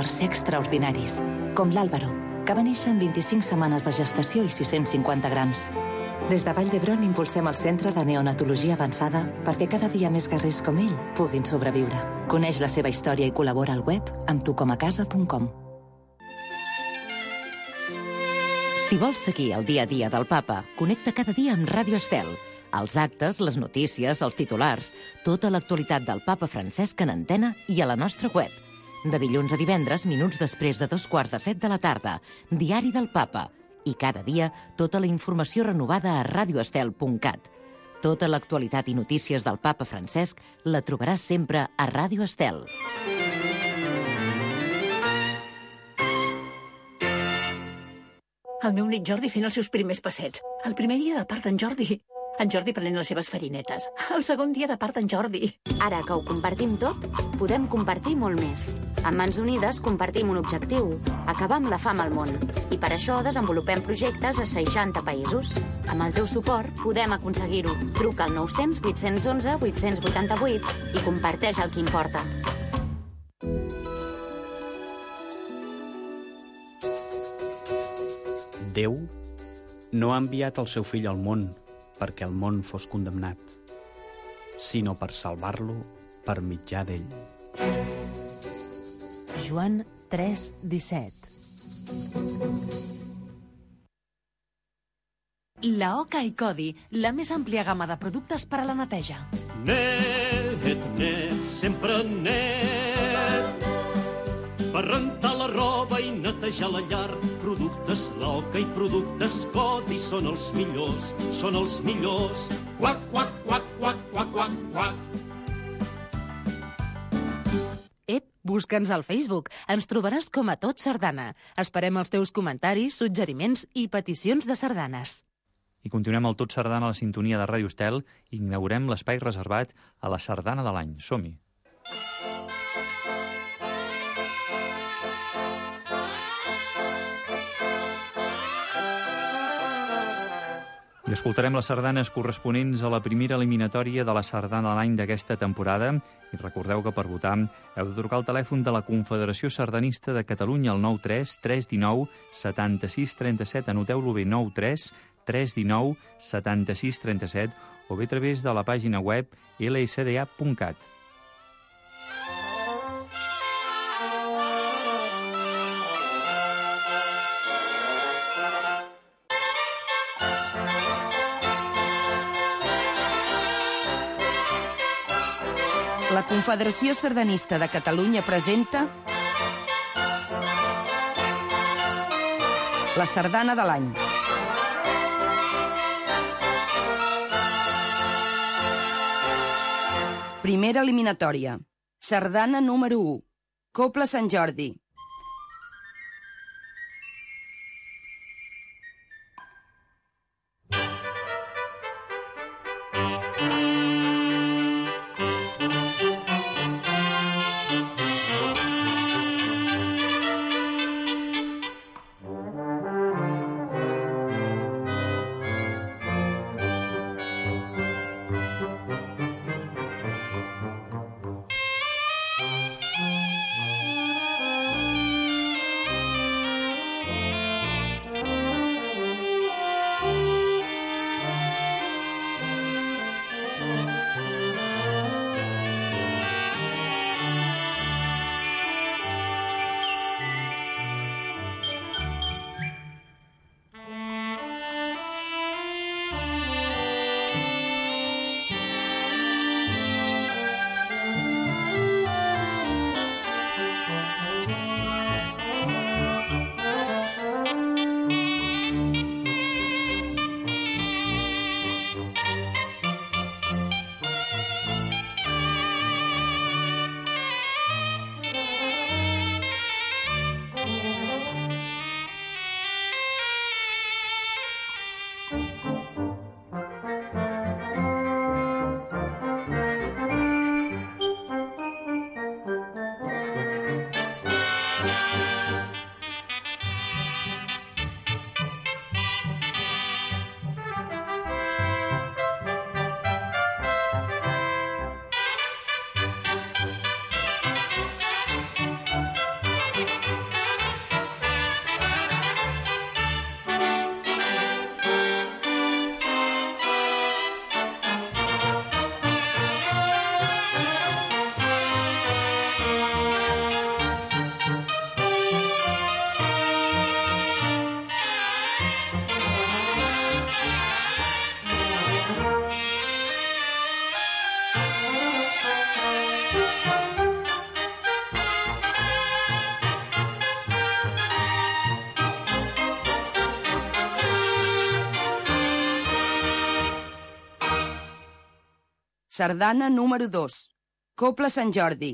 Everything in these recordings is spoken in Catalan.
per ser extraordinaris, com l'Àlvaro, que va néixer en 25 setmanes de gestació i 650 grams. Des de Vall d'Hebron impulsem el Centre de Neonatologia Avançada perquè cada dia més guerrers com ell puguin sobreviure. Coneix la seva història i col·labora al web amb tucomacasa.com. Si vols seguir el dia a dia del papa, connecta cada dia amb Ràdio Estel. Els actes, les notícies, els titulars, tota l'actualitat del papa Francesc en antena i a la nostra web. De dilluns a divendres, minuts després de 2:45 de la tarda, Diari del Papa. I cada dia, tota la informació renovada a radioestel.cat. Tota l'actualitat i notícies del papa Francesc la trobaràs sempre a Ràdio Estel. El meu nét Jordi fent els seus primers passets. El primer dia de part d'en Jordi. En Jordi prenent les seves farinetes. El segon dia de part d'en Jordi. Ara que ho compartim tot, podem compartir molt més. Amb Mans Unides compartim un objectiu, acabar amb la fam al món. I per això desenvolupem projectes a 60 països. Amb el teu suport podem aconseguir-ho. Truca al 900 811 888 i comparteix el que importa. Déu no ha enviat el seu fill al món perquè el món fos condemnat, sinó per salvar-lo per mitjà d'ell. Joan 3:17. La Oca i Codi, la més àmplia gamma de productes per a la neteja. Net, net, sempre net. Per rentar la roba i netejar la llar. Productes La Oca i productes Codi són els millors, són els millors. Quac, quac, quac, quac, quac, quac, quac. Busca'ns al Facebook. Ens trobaràs com a Tot Sardana. Esperem els teus comentaris, suggeriments i peticions de sardanes. I continuem el Tot Sardana a la sintonia de Ràdio Estel i inaugurem l'espai reservat a la sardana de l'any. Som-hi! I escoltarem les sardanes corresponents a la primera eliminatòria de la sardana de l'any d'aquesta temporada. I recordeu que per votar heu de trucar al telèfon de la Confederació Sardanista de Catalunya al 93 319 76 37. Anoteu-lo bé, 93 319 76 37 o bé a través de la pàgina web lsda.cat. La Confederació Sardanista de Catalunya presenta la sardana de l'any. Primera eliminatòria. Sardana número 1. Cobla Sant Jordi. Sardana número 2. Cobla Sant Jordi.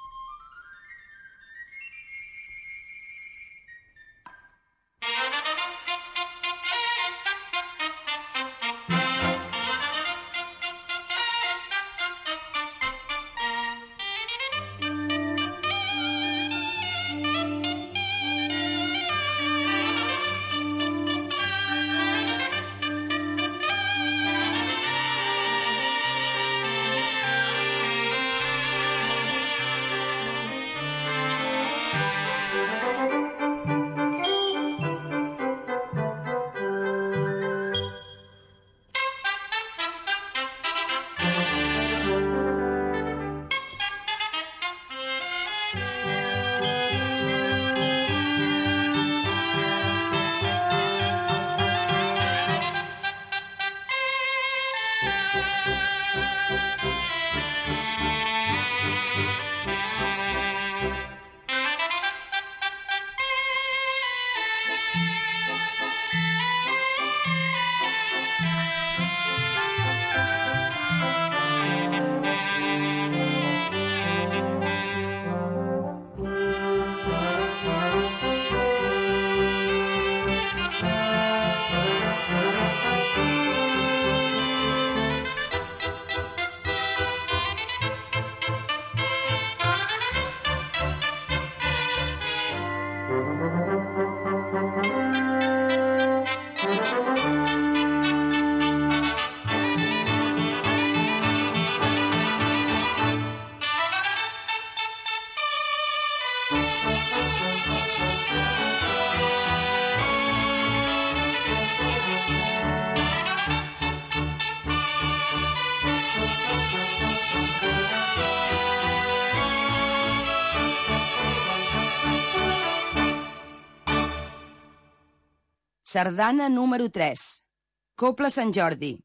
Sardana número 3. Cobla Sant Jordi.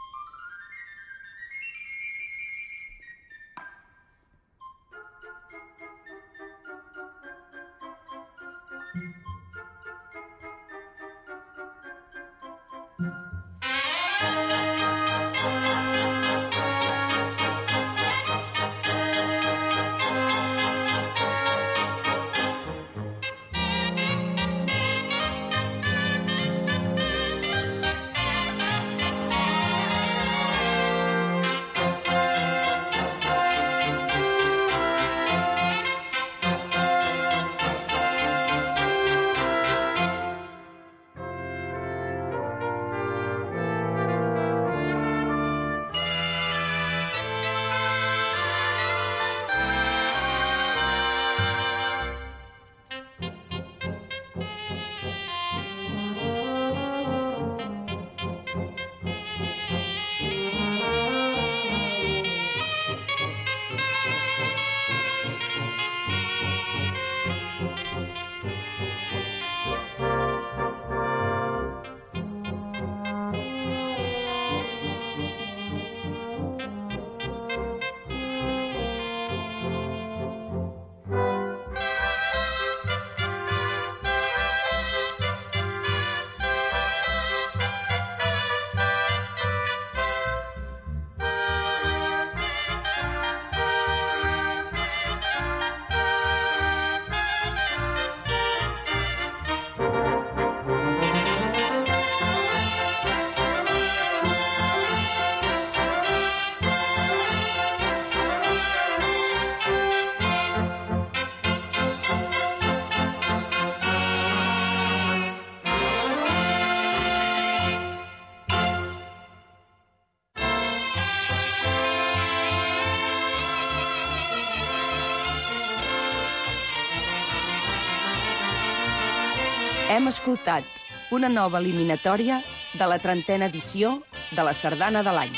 Hem escoltat una nova eliminatòria de la 30a edició de la Sardana de l'Any.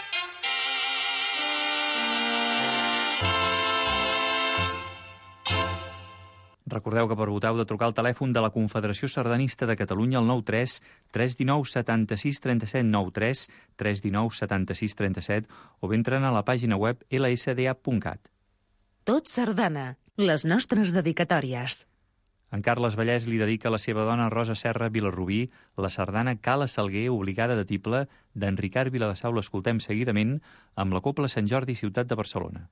Recordeu que per votar heu de trucar al telèfon de la Confederació Sardanista de Catalunya al 93 319 76 37 93 319 76 37 o bé entrant a la pàgina web lsda.cat. Tot Sardana, les nostres dedicatòries. En Carles Vallès li dedica a la seva dona Rosa Serra Vilarrubí la sardana Cala Salguer, obligada de tible, d'en Ricard Viladasau. L'escoltem seguidament amb la Cobla Sant Jordi, ciutat de Barcelona.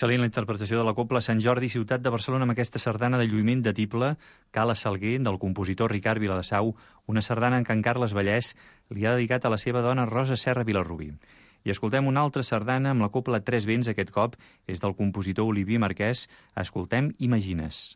Excel·lent la interpretació de la cobla Sant Jordi, ciutat de Barcelona, amb aquesta sardana de lluïment de tible, Cala Salguer, del compositor Ricard Viladesau, una sardana en què en Carles Vallès li ha dedicat a la seva dona Rosa Serra Vilarrubí. I escoltem una altra sardana amb la cobla Tres Vents, aquest cop és del compositor Olivier Marquès. Escoltem Imagines.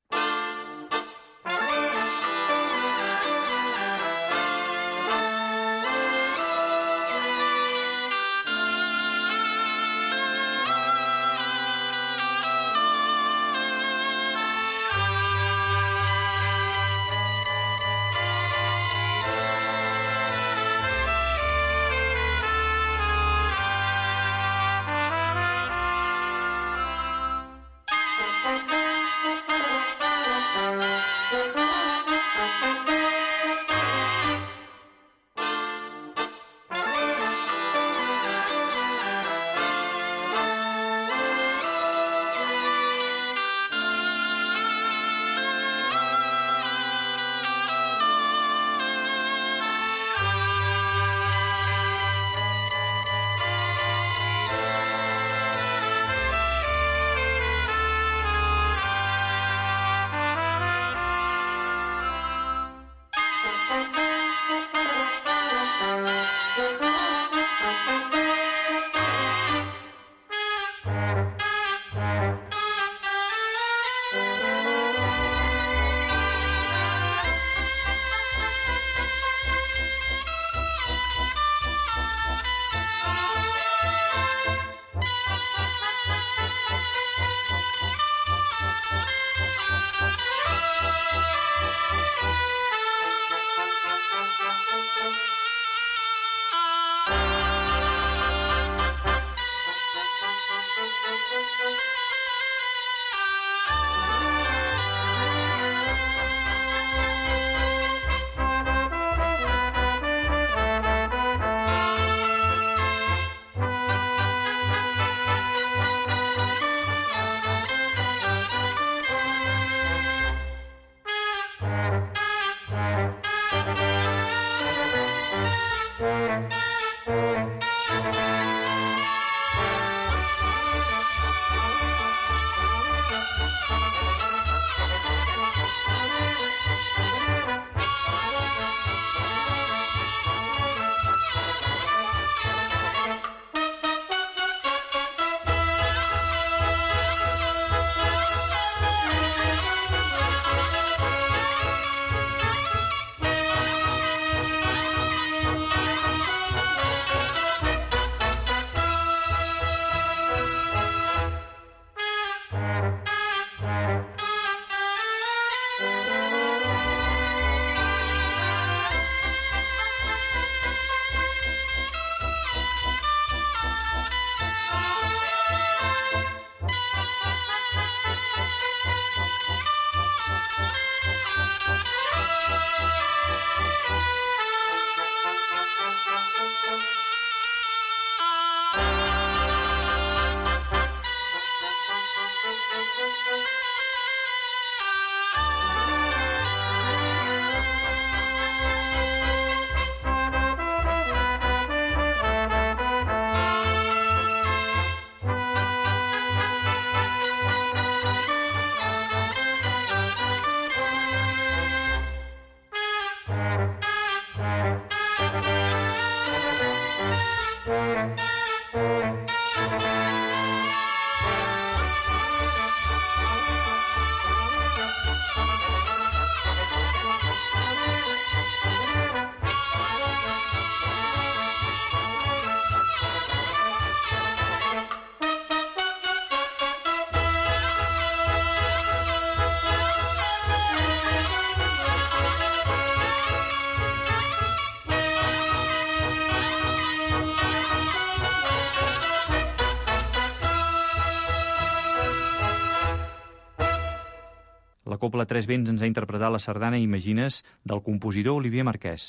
La Cobla Tres Vents ens ha interpretat la sardana Imagines del compositor Olivier Marquès.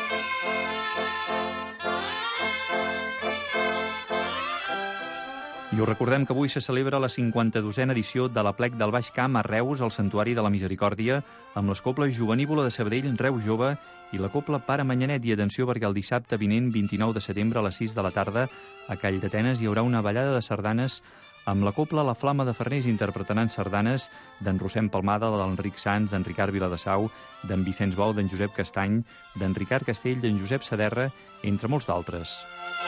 I I us recordem que avui se celebra la 52a edició de l'Aplec del Baix Camp a Reus, al Santuari de la Misericòrdia, amb les coples Juvenívola de Sabadell, Reus Jove i la copla Pare Manyanet. I atenció, perquè el dissabte vinent, 29 de setembre, a les 6 de la tarda, a Call d'Atenes hi haurà una ballada de sardanes amb la copla La Flama de Farners, interpretaran sardanes d'en Rossem Palmada, d'Enric Sans, d'en Ricard Viladesau, d'en Vicenç Bou, d'en Josep Castany, d'en Ricard Castell, d'en Josep Saderra, entre molts d'altres.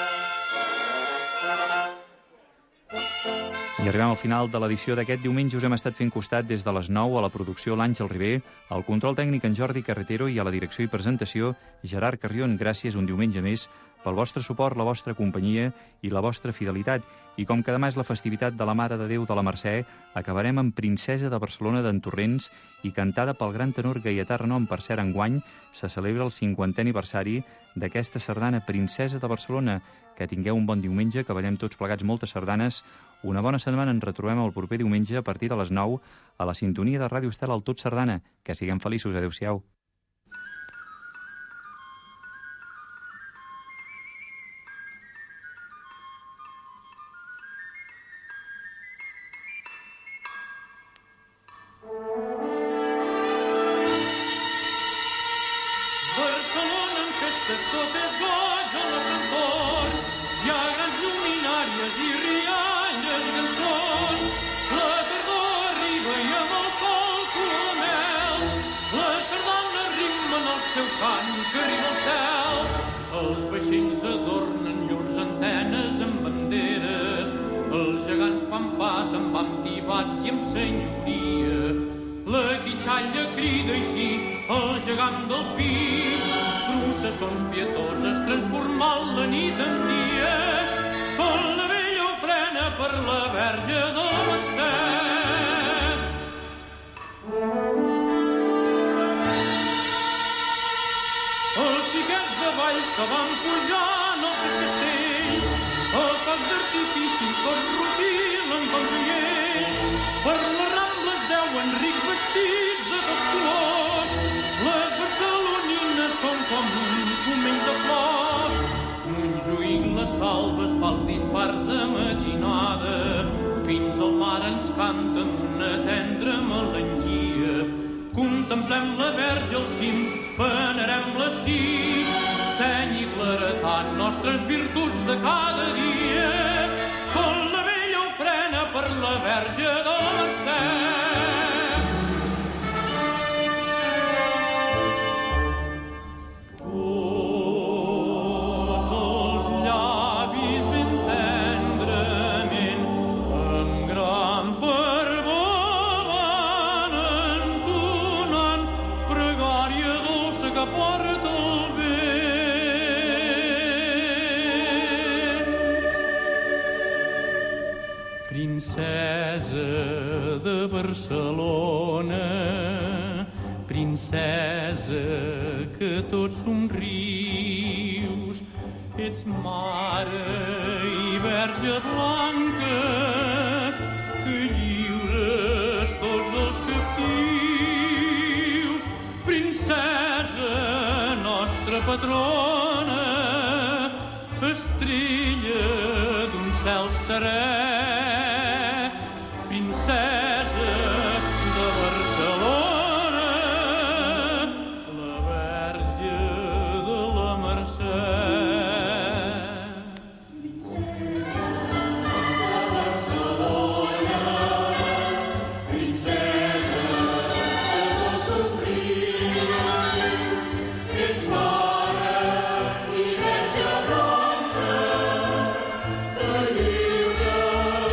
I arribem al final de l'edició d'aquest diumenge. Us hem estat fent costat des de les 9 a la producció l'Àngel Ribé, al control tècnic en Jordi Carretero i a la direcció i presentació Gerard Carrion. Gràcies un diumenge més pel vostre suport, la vostra companyia i la vostra fidelitat. I com que demà és la festivitat de la Mare de Déu de la Mercè, acabarem amb Princesa de Barcelona d'en Torrents i cantada pel gran tenor Gaietà Renom. Per cert, enguany se celebra el 50è aniversari d'aquesta sardana, Princesa de Barcelona. Que tingueu un bon diumenge, que ballem tots plegats moltes sardanes. Una bona setmana, ens retrobem el proper diumenge a partir de les 9 a la sintonia de Ràdio Estel al Tot Sardana. Que siguem feliços. Adéu-siau. Barcelona en festes tot és goig a la cantor. Hi ha grans lluminàries i rialles i cançons. La tardor arriba i amb el sol cura la mel. Les sardanes rimen el seu cant que arriba al cel. Els vaixells adornen llurs antenes amb banderes. Els gegants quan passen van tibats i amb senyoria. La quitxalla crida així el gegant del pi. Processons pietoses transformant la nit en dia. Sol la vella ofrena per la Verge de la Mercè. Els xiquets de valls que van pujant als seus castells, els focs d'artifici tots rutilen com ceiells. Per les Rambles deuen rics vestits de tots colors. Les barcelonines són com un pomell de flors. Montjuïc les salves fa els dispars de matinada. Fins al mar ens canten una tendra melangia. Contemplem la Verge al cim, venerem-la sí. Seny i claretat, nostres virtuts de cada dia. Són la vella ofrena per la Verge de la Mercè. Princesa de Barcelona, princesa que tot somrius, ets mare i verge blanca que lliures tots els captius. Princesa, nostra patrona, estrella d'un cel serè. Princesa de Barcelona, la Verge de la Mercè. Princesa de Barcelona, princesa de tot somriure, ets mare i verge blanca que lliures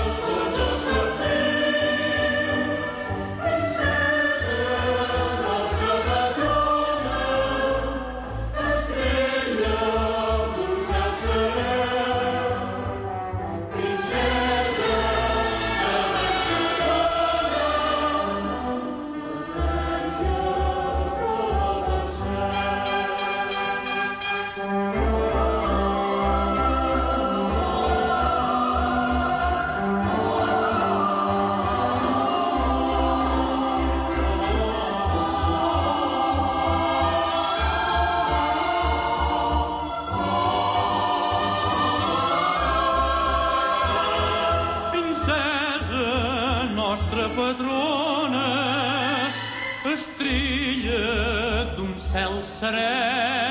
cel serè.